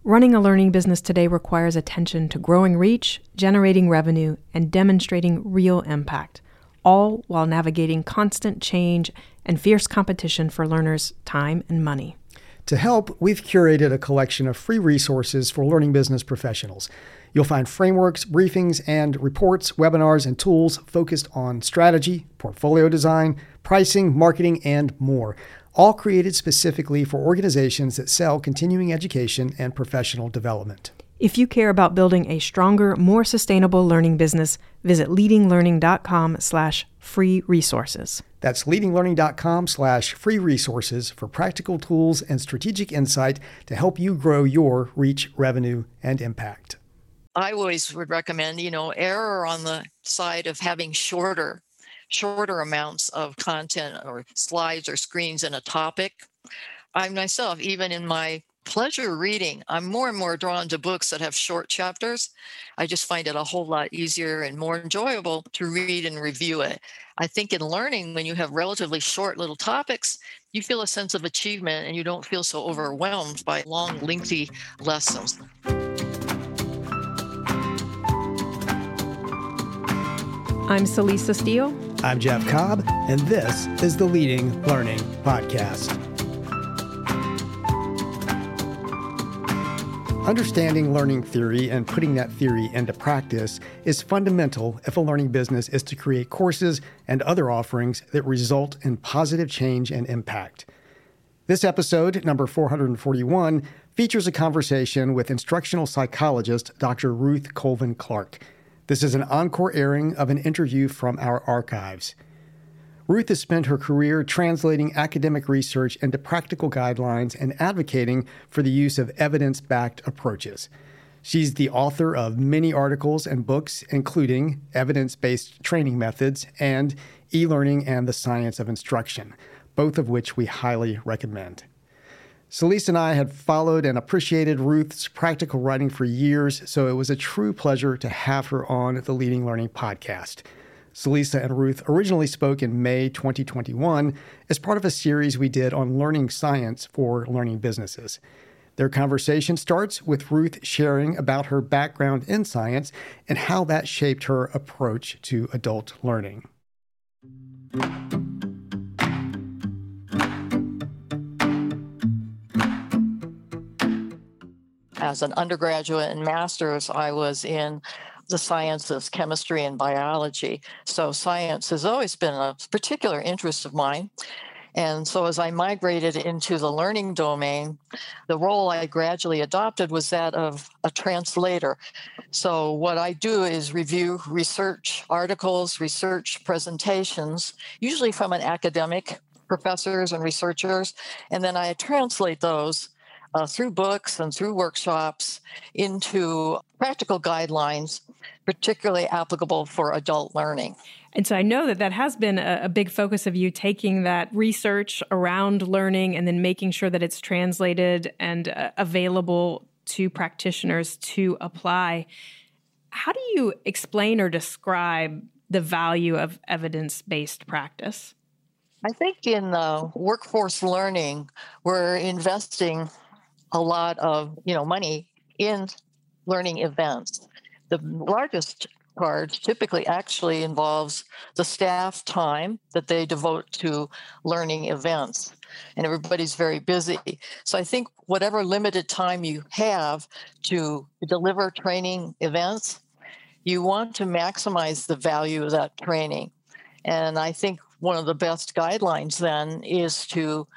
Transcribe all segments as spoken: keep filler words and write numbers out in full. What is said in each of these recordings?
Running a learning business today requires attention to growing reach, generating revenue, and demonstrating real impact, all while navigating constant change and fierce competition for learners' time and money. To help, we've curated a collection of free resources for learning business professionals. You'll find frameworks, briefings, and reports, webinars, and tools focused on strategy, portfolio design, pricing, marketing, and more, all created specifically for organizations that sell continuing education and professional development. If you care about building a stronger, more sustainable learning business, visit leadinglearning.com slash free resources. That's leadinglearning.com slash free resources for practical tools and strategic insight to help you grow your reach, revenue, and impact. I always would recommend, you know, err on the side of having shorter, shorter amounts of content or slides or screens in a topic. I myself, even in my pleasure reading, I'm more and more drawn to books that have short chapters. I just find it a whole lot easier and more enjoyable to read and review it. I think in learning, when you have relatively short little topics, you feel a sense of achievement and you don't feel so overwhelmed by long, lengthy lessons. I'm Celisa Steele. I'm Jeff Cobb, and this is the Leading Learning Podcast. Understanding learning theory and putting that theory into practice is fundamental if a learning business is to create courses and other offerings that result in positive change and impact. This episode, number four hundred forty-one, features a conversation with instructional psychologist Doctor Ruth Colvin Clark. This is an encore airing of an interview from our archives. Ruth has spent her career translating academic research into practical guidelines and advocating for the use of evidence-backed approaches. She's the author of many articles and books, including Evidence-Based Training Methods and E-Learning and the Science of Instruction, both of which we highly recommend. Celisa and I had followed and appreciated Ruth's practical writing for years, so it was a true pleasure to have her on the Leading Learning Podcast. Celisa and Ruth originally spoke in May twenty twenty-one as part of a series we did on learning science for learning businesses. Their conversation starts with Ruth sharing about her background in science and how that shaped her approach to adult learning. As an undergraduate and master's, I was in the sciences, chemistry and biology. So science has always been a particular interest of mine. And so as I migrated into the learning domain, the role I gradually adopted was that of a translator. So what I do is review research articles, research presentations, usually from an academic, professors and researchers, and then I translate those Uh, through books and through workshops into practical guidelines, particularly applicable for adult learning. And so I know that that has been a, a big focus of you, taking that research around learning and then making sure that it's translated and uh, available to practitioners to apply. How do you explain or describe the value of evidence-based practice? I think in uh, workforce learning, we're investing a lot of, you know, money in learning events. The largest part typically actually involves the staff time that they devote to learning events. And everybody's very busy. So I think whatever limited time you have to deliver training events, you want to maximize the value of that training. And I think one of the best guidelines then is to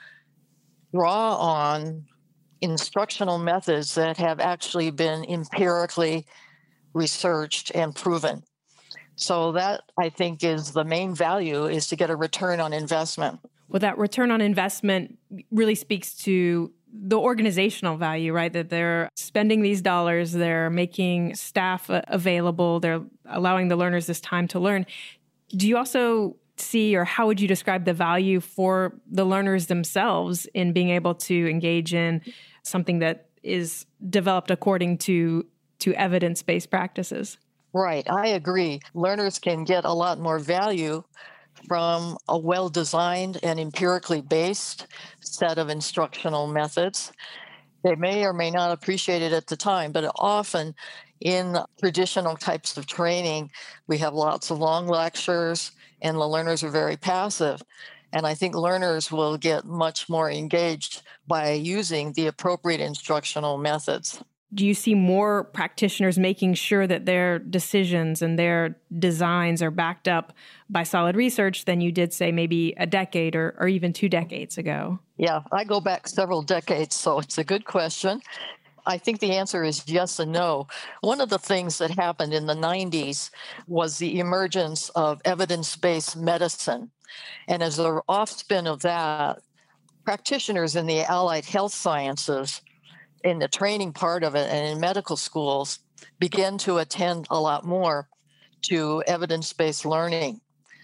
draw on instructional methods that have actually been empirically researched and proven. So that, I think, is the main value, is to get a return on investment. Well, that return on investment really speaks to the organizational value, right? That they're spending these dollars, they're making staff available, they're allowing the learners this time to learn. Do you also see, or how would you describe the value for the learners themselves in being able to engage in something that is developed according to, to evidence-based practices? Right, I agree. Learners can get a lot more value from a well-designed and empirically based set of instructional methods. They may or may not appreciate it at the time, but often in traditional types of training, we have lots of long lectures and the learners are very passive. And I think learners will get much more engaged by using the appropriate instructional methods. Do you see more practitioners making sure that their decisions and their designs are backed up by solid research than you did, say, maybe a decade or, or even two decades ago? Yeah, I go back several decades, so it's a good question. I think the answer is yes and no. One of the things that happened in the nineties was the emergence of evidence-based medicine. And as an offspin of that, practitioners in the allied health sciences, in the training part of it and in medical schools, began to attend a lot more to evidence-based learning.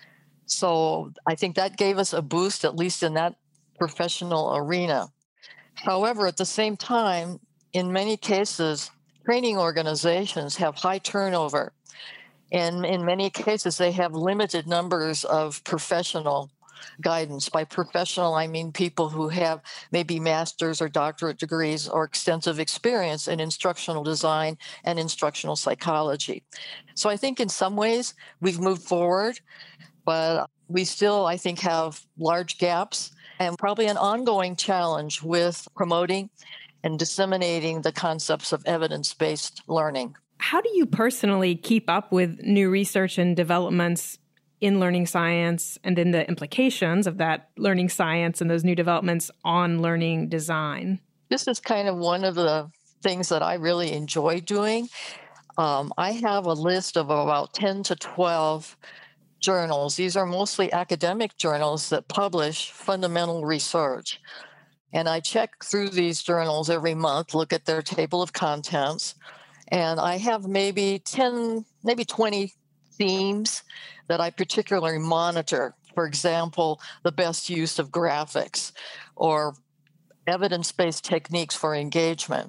So I think that gave us a boost, at least in that professional arena. However, at the same time, in many cases, training organizations have high turnover. And in many cases, they have limited numbers of professional guidance. By professional, I mean people who have maybe master's or doctorate degrees or extensive experience in instructional design and instructional psychology. So I think in some ways we've moved forward, but we still, I think, have large gaps and probably an ongoing challenge with promoting and disseminating the concepts of evidence-based learning. How do you personally keep up with new research and developments in learning science and in the implications of that learning science and those new developments on learning design? This is kind of one of the things that I really enjoy doing. Um, I have a list of about ten to twelve journals. These are mostly academic journals that publish fundamental research. And I check through these journals every month, look at their table of contents, and I have maybe ten, maybe twenty themes that I particularly monitor. For example, the best use of graphics or evidence-based techniques for engagement.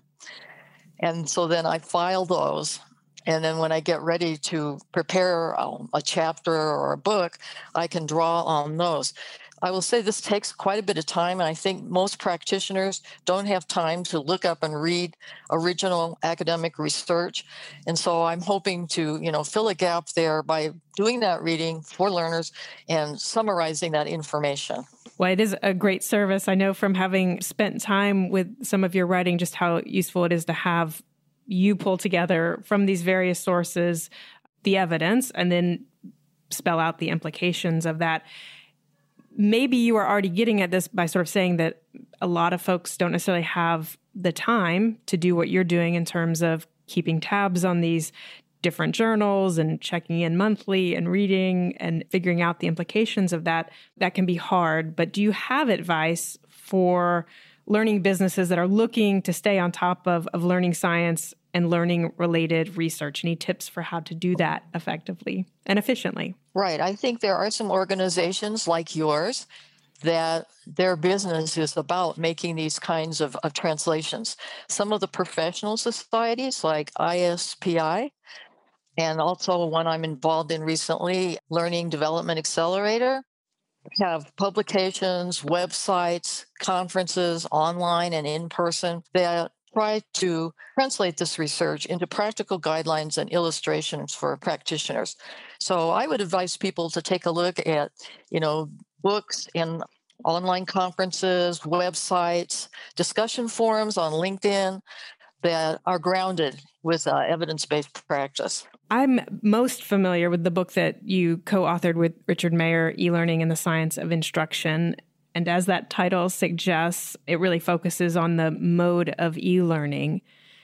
And so then I file those. And then when I get ready to prepare um, a chapter or a book, I can draw on those. I will say this takes quite a bit of time, and I think most practitioners don't have time to look up and read original academic research. And so I'm hoping to, you know, fill a gap there by doing that reading for learners and summarizing that information. Well, it is a great service. I know from having spent time with some of your writing just how useful it is to have you pull together from these various sources the evidence and then spell out the implications of that. Maybe you are already getting at this by sort of saying that a lot of folks don't necessarily have the time to do what you're doing in terms of keeping tabs on these different journals and checking in monthly and reading and figuring out the implications of that. That can be hard. But do you have advice for learning businesses that are looking to stay on top of, of learning science and learning related research? Any tips for how to do that effectively and efficiently? Right. I think there are some organizations like yours that their business is about making these kinds of, of translations. Some of the professional societies like I S P I, and also one I'm involved in recently, Learning Development Accelerator, have publications, websites, conferences, online and in person, that try to translate this research into practical guidelines and illustrations for practitioners. So I would advise people to take a look at, you know, books and online conferences, websites, discussion forums on LinkedIn that are grounded with uh, evidence-based practice. I'm most familiar with the book that you co-authored with Richard Mayer, E-Learning and the Science of Instruction. And as that title suggests, it really focuses on the mode of e-learning.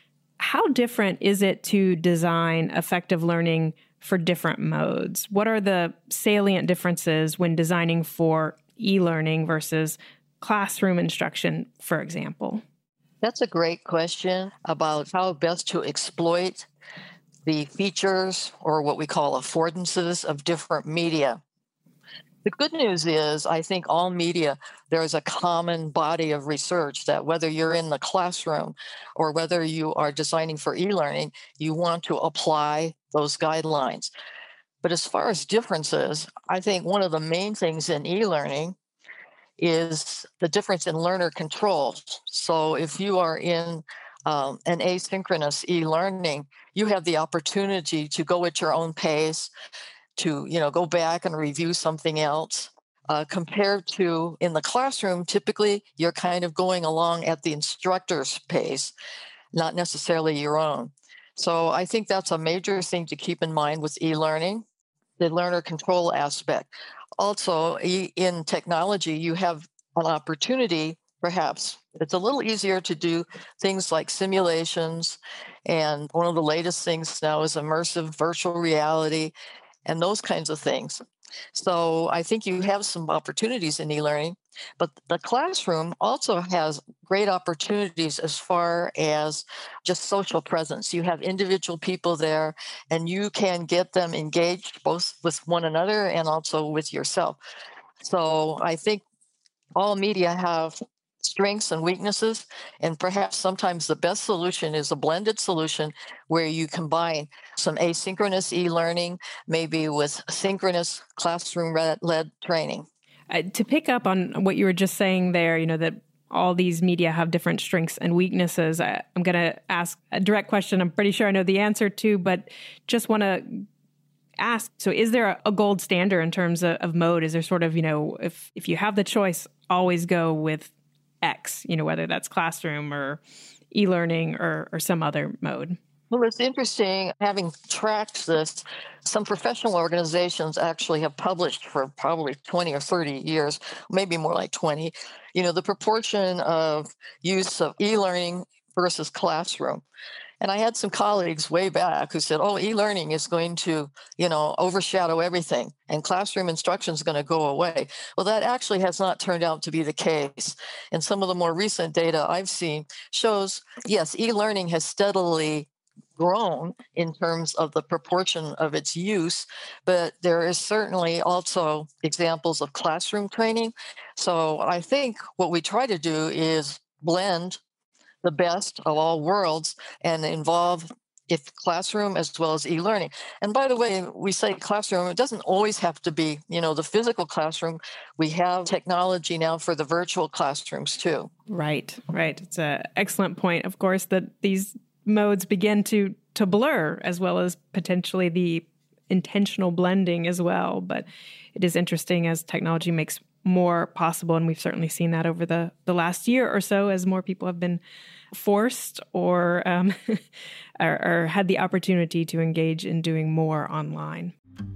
How different is it to design effective learning for different modes? What are the salient differences when designing for e-learning versus classroom instruction, for example? That's a great question about how best to exploit the features or what we call affordances of different media. The good news is, I think all media, there is a common body of research that whether you're in the classroom or whether you are designing for e-learning, you want to apply those guidelines. But as far as differences, I think one of the main things in e-learning is the difference in learner control. So if you are in um, an asynchronous e-learning, you have the opportunity to go at your own pace, to you know go back and review something else. Uh, compared to in the classroom, typically you're kind of going along at the instructor's pace, not necessarily your own. So I think that's a major thing to keep in mind with e-learning, the learner control aspect. Also, e- in technology, you have an opportunity, perhaps, it's a little easier to do things like simulations. And one of the latest things now is immersive virtual reality and those kinds of things. So I think you have some opportunities in e-learning, but the classroom also has great opportunities as far as just social presence. You have individual people there, and you can get them engaged both with one another and also with yourself. So I think all media have strengths and weaknesses, and perhaps sometimes the best solution is a blended solution where you combine some asynchronous e-learning, maybe with synchronous classroom-led training. Uh, to pick up on what you were just saying there, you know, that all these media have different strengths and weaknesses, I, I'm going to ask a direct question I'm pretty sure I know the answer to, but just want to ask, so is there a, a gold standard in terms of, of mode? Is there sort of, you know, if, if you have the choice, always go with X, you know, whether that's classroom or e-learning or, or some other mode? Well, it's interesting, having tracked this, some professional organizations actually have published for probably twenty or thirty years, maybe more like twenty, you know, the proportion of use of e-learning versus classroom. And I had some colleagues way back who said, oh, e-learning is going to, you know, overshadow everything and classroom instruction is going to go away. Well, that actually has not turned out to be the case. And some of the more recent data I've seen shows, yes, e-learning has steadily grown in terms of the proportion of its use, but there is certainly also examples of classroom training. So I think what we try to do is blend the best of all worlds and involve if classroom as well as e-learning. And by the way, we say classroom, it doesn't always have to be, you know, the physical classroom. We have technology now for the virtual classrooms too. Right, right. It's an excellent point, of course, that these modes begin to to blur, as well as potentially the intentional blending as well. But it is interesting as technology makes more possible, and we've certainly seen that over the, the last year or so as more people have been forced or, um, or, or had the opportunity to engage in doing more online.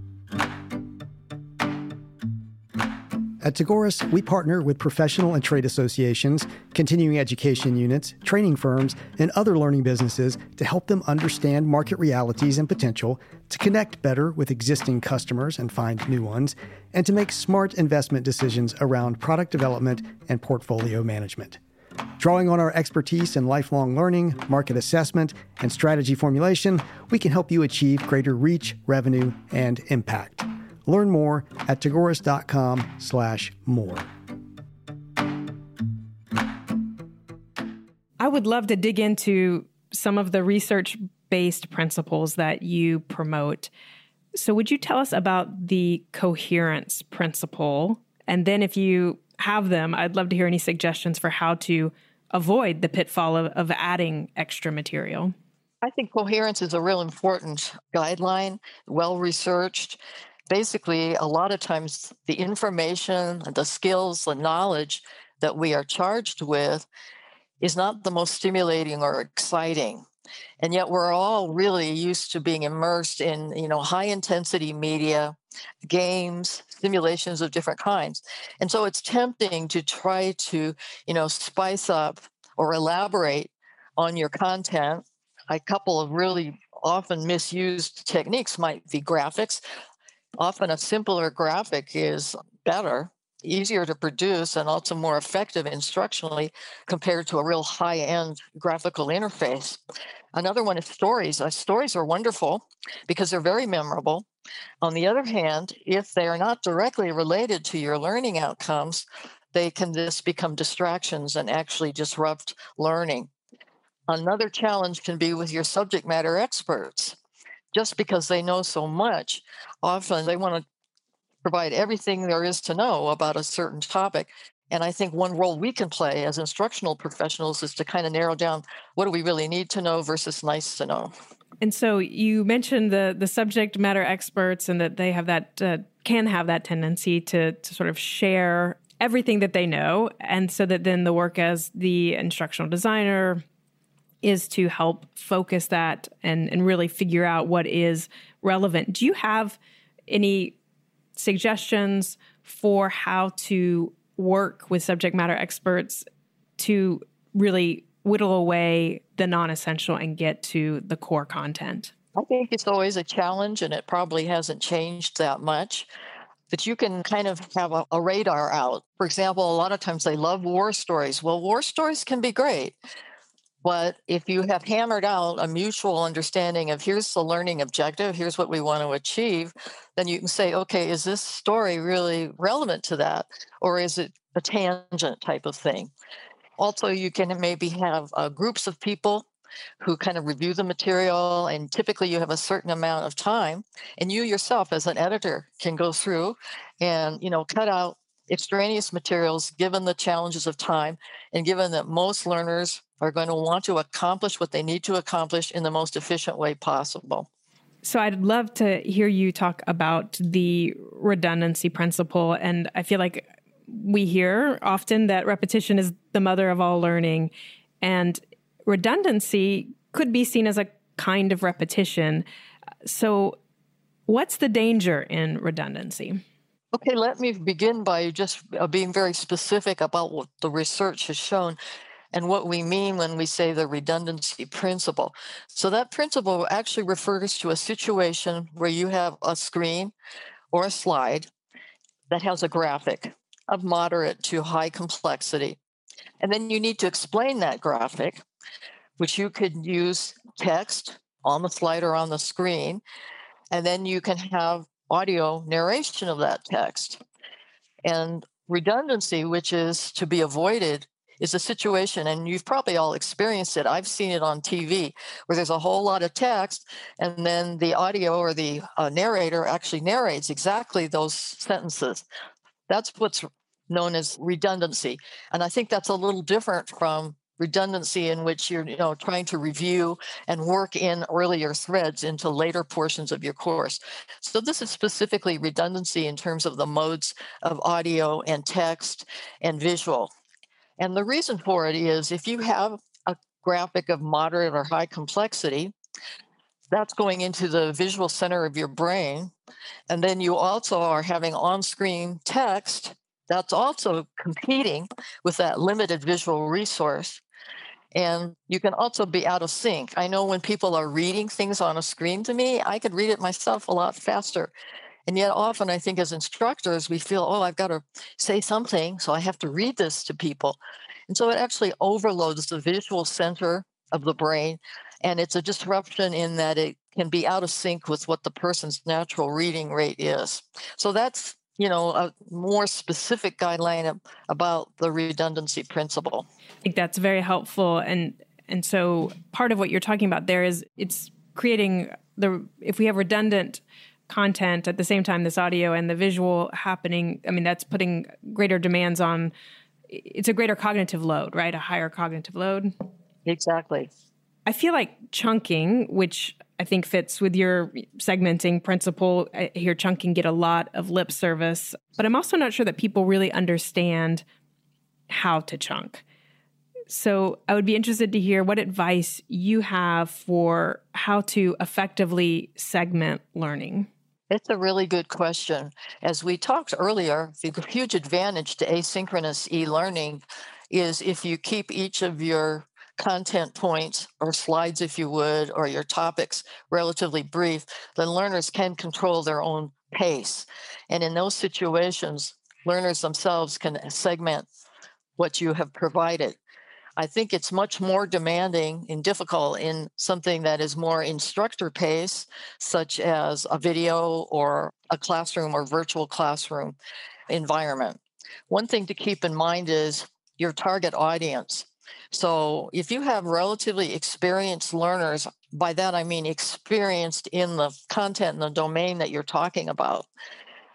At Tagoras, we partner with professional and trade associations, continuing education units, training firms, and other learning businesses to help them understand market realities and potential, to connect better with existing customers and find new ones, and to make smart investment decisions around product development and portfolio management. Drawing on our expertise in lifelong learning, market assessment, and strategy formulation, we can help you achieve greater reach, revenue, and impact. Learn more at tagoras.com slash more. I would love to dig into some of the research-based principles that you promote. So would you tell us about the coherence principle? And then if you have them, I'd love to hear any suggestions for how to avoid the pitfall of, of adding extra material. I think coherence is a real important guideline, well-researched. Basically, a lot of times the information, the skills, the knowledge that we are charged with is not the most stimulating or exciting. And yet we're all really used to being immersed in, you know, high intensity media, games, simulations of different kinds. And so it's tempting to try to, you know, spice up or elaborate on your content. A couple of really often misused techniques might be graphics. Often a simpler graphic is better, easier to produce, and also more effective instructionally compared to a real high-end graphical interface. Another one is stories. Uh, stories are wonderful because they're very memorable. On the other hand, if they are not directly related to your learning outcomes, they can just become distractions and actually disrupt learning. Another challenge can be with your subject matter experts. Just because they know so much, often they want to provide everything there is to know about a certain topic. And I think one role we can play as instructional professionals is to kind of narrow down what do we really need to know versus nice to know. And so you mentioned the the subject matter experts and that they have that uh, can have that tendency to to sort of share everything that they know. And so that then the work as the instructional designer is to help focus that and, and really figure out what is relevant. Do you have any suggestions for how to work with subject matter experts to really whittle away the non-essential and get to the core content? I think it's always a challenge, and it probably hasn't changed that much. But you can kind of have a, a radar out. For example, a lot of times they love war stories. Well, war stories can be great. But if you have hammered out a mutual understanding of here's the learning objective, here's what we want to achieve, then you can say, okay, is this story really relevant to that? Or is it a tangent type of thing? Also, you can maybe have uh, groups of people who kind of review the material, and typically you have a certain amount of time, and you yourself as an editor can go through and, you know, cut out extraneous materials given the challenges of time and given that most learners are going to want to accomplish what they need to accomplish in the most efficient way possible. So I'd love to hear you talk about the redundancy principle. And I feel like we hear often that repetition is the mother of all learning. And redundancy could be seen as a kind of repetition. So what's the danger in redundancy? Okay, let me begin by just uh, being very specific about what the research has shown and what we mean when we say the redundancy principle. So that principle actually refers to a situation where you have a screen or a slide that has a graphic of moderate to high complexity. And then you need to explain that graphic, which you could use text on the slide or on the screen. And then you can have audio narration of that text. And redundancy, which is to be avoided, is a situation, and you've probably all experienced it. I've seen it on T V where there's a whole lot of text, and then the audio or the uh, narrator actually narrates exactly those sentences. That's what's known as redundancy. And I think that's a little different from redundancy in which you're you know trying to review and work in earlier threads into later portions of your course. So this is specifically redundancy in terms of the modes of audio and text and visual. And the reason for it is if you have a graphic of moderate or high complexity, that's going into the visual center of your brain. And then you also are having on-screen text that's also competing with that limited visual resource. And you can also be out of sync. I know when people are reading things on a screen to me, I could read it myself a lot faster. And yet often I think as instructors, we feel, oh, I've got to say something, so I have to read this to people. And so it actually overloads the visual center of the brain. And it's a disruption in that it can be out of sync with what the person's natural reading rate is. So that's, you know, a more specific guideline about the redundancy principle. I think that's very helpful. And and so part of what you're talking about there is it's creating the, if we have redundant content at the same time, this audio and the visual happening, I mean, that's putting greater demands on, it's a greater cognitive load, right? A higher cognitive load. Exactly. I feel like chunking, which I think fits with your segmenting principle, I hear chunking get a lot of lip service, but I'm also not sure that people really understand how to chunk. So I would be interested to hear what advice you have for how to effectively segment learning. It's a really good question. As we talked earlier, the huge advantage to asynchronous e-learning is if you keep each of your content points or slides, if you would, or your topics relatively brief, then learners can control their own pace. And in those situations, learners themselves can segment what you have provided. I think it's much more demanding and difficult in something that is more instructor pace, such as a video or a classroom or virtual classroom environment. One thing to keep in mind is your target audience. So if you have relatively experienced learners, by that I mean experienced in the content and the domain that you're talking about,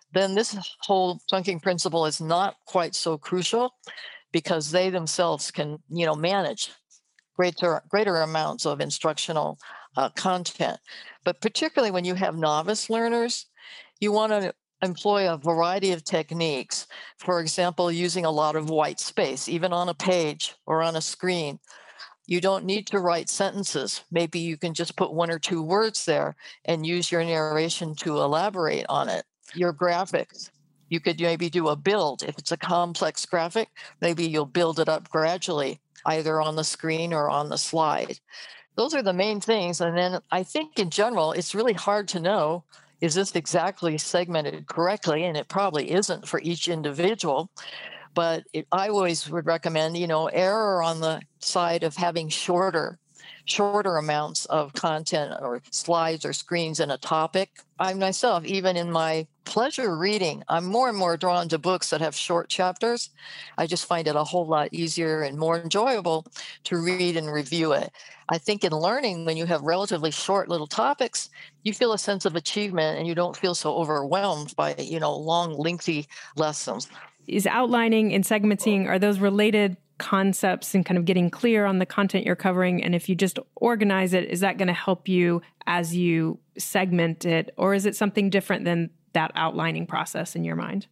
then this whole chunking principle is not quite so crucial because they themselves can, you know, manage greater greater amounts of instructional uh, content. But particularly when you have novice learners, you want to employ a variety of techniques. For example, using a lot of white space, even on a page or on a screen. You don't need to write sentences. Maybe you can just put one or two words there and use your narration to elaborate on it. Your graphics, you could maybe do a build. If it's a complex graphic, maybe you'll build it up gradually, either on the screen or on the slide. Those are the main things. And then I think in general, it's really hard to know, is this exactly segmented correctly? And it probably isn't for each individual. But it, I always would recommend, you know, error on the side of having shorter, shorter amounts of content or slides or screens in a topic. I myself, even in my pleasure reading, I'm more and more drawn to books that have short chapters. I just find it a whole lot easier and more enjoyable to read and review it. I think in learning, when you have relatively short little topics, you feel a sense of achievement and you don't feel so overwhelmed by, you know, long, lengthy lessons. Is outlining and segmenting, are those related concepts and kind of getting clear on the content you're covering? And if you just organize it, is that going to help you as you segment it? Or is it something different than that outlining process in your mind?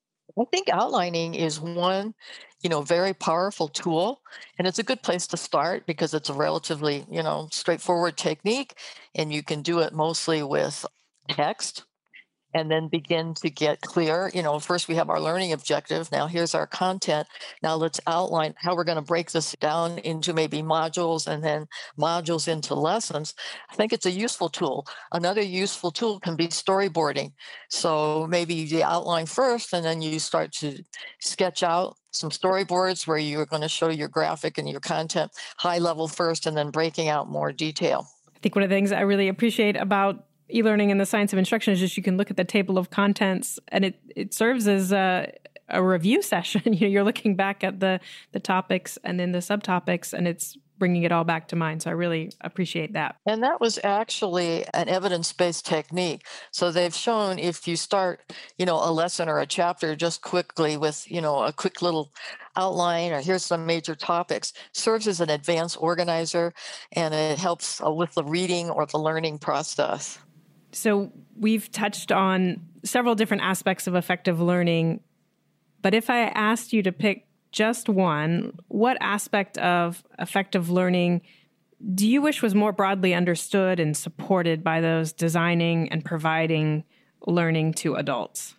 I think outlining is one, you know, very powerful tool. And it's a good place to start because it's a relatively, you know, straightforward technique. And you can do it mostly with text. And then begin to get clear. You know, first we have our learning objective. Now here's our content. Now let's outline how we're going to break this down into maybe modules and then modules into lessons. I think it's a useful tool. Another useful tool can be storyboarding. So maybe you outline first and then you start to sketch out some storyboards where you're going to show your graphic and your content high level first and then breaking out more detail. I think one of the things I really appreciate about e-learning and the science of instruction is just you can look at the table of contents and it, it serves as a, a review session. You know, you're looking back at the, the topics and then the subtopics and it's bringing it all back to mind. So I really appreciate that. And that was actually an evidence-based technique. So they've shown if you start, you know, a lesson or a chapter just quickly with, you know, a quick little outline or here's some major topics, serves as an advanced organizer and it helps with the reading or the learning process. So we've touched on several different aspects of effective learning, but if I asked you to pick just one, what aspect of effective learning do you wish was more broadly understood and supported by those designing and providing learning to adults?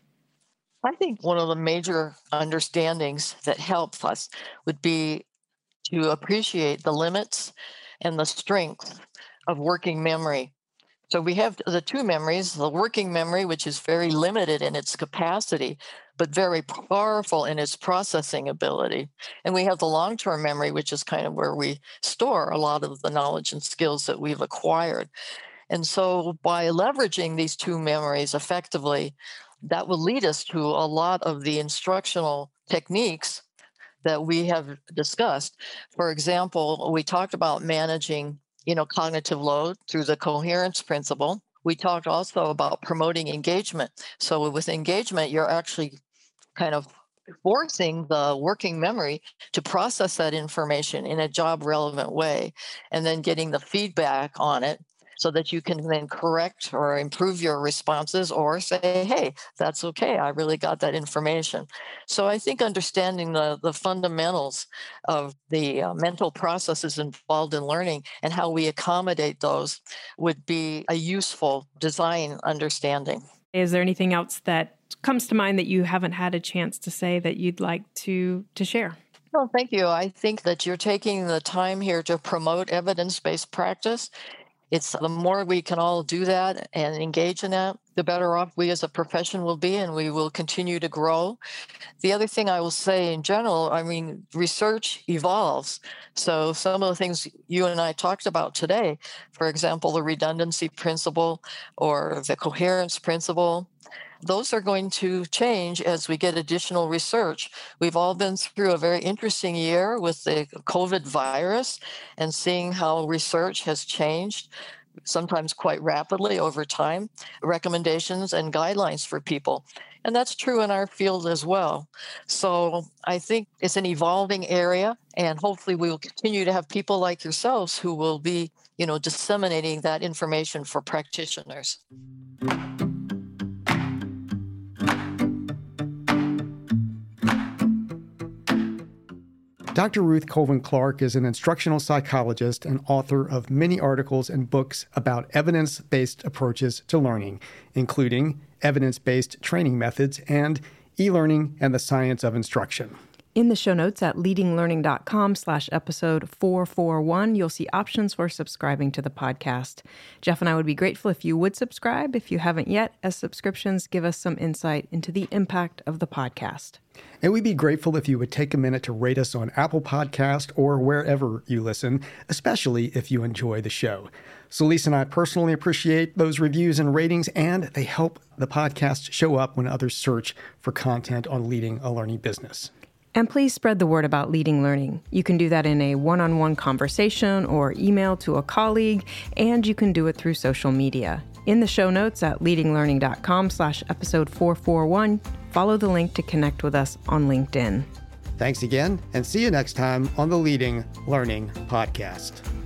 I think one of the major understandings that helps us would be to appreciate the limits and the strength of working memory. So we have the two memories, the working memory, which is very limited in its capacity, but very powerful in its processing ability. And we have the long-term memory, which is kind of where we store a lot of the knowledge and skills that we've acquired. And so by leveraging these two memories effectively, that will lead us to a lot of the instructional techniques that we have discussed. For example, we talked about managing you know, cognitive load through the coherence principle. We talked also about promoting engagement. So with engagement, you're actually kind of forcing the working memory to process that information in a job relevant way and then getting the feedback on it so that you can then correct or improve your responses or say, hey, that's okay, I really got that information. So I think understanding the, the fundamentals of the uh, mental processes involved in learning and how we accommodate those would be a useful design understanding. Is there anything else that comes to mind that you haven't had a chance to say that you'd like to, to share? Well, thank you. I think that you're taking the time here to promote evidence-based practice. It's the more we can all do that and engage in that, the better off we as a profession will be, and we will continue to grow. The other thing I will say in general, I mean, research evolves. So some of the things you and I talked about today, for example, the redundancy principle or the coherence principle, those are going to change as we get additional research. We've all been through a very interesting year with the COVID virus and seeing how research has changed. sometimes quite rapidly over time, recommendations and guidelines for people. And that's true in our field as well. So I think it's an evolving area, and hopefully we will continue to have people like yourselves who will be, you know, disseminating that information for practitioners. Doctor Ruth Colvin Clark is an instructional psychologist and author of many articles and books about evidence-based approaches to learning, including Evidence-Based Training Methods and E-Learning and the Science of Instruction. In the show notes at leadinglearning.com slash episode four forty-one, you'll see options for subscribing to the podcast. Jeff and I would be grateful if you would subscribe if you haven't yet, as subscriptions give us some insight into the impact of the podcast. And we'd be grateful if you would take a minute to rate us on Apple Podcast or wherever you listen, especially if you enjoy the show. So Lisa and I personally appreciate those reviews and ratings, and they help the podcast show up when others search for content on leading a learning business. And please spread the word about Leading Learning. You can do that in a one-on-one conversation or email to a colleague, and you can do it through social media. In the show notes at leadinglearning.com slash episode four forty-one, follow the link to connect with us on LinkedIn. Thanks again, and see you next time on the Leading Learning Podcast.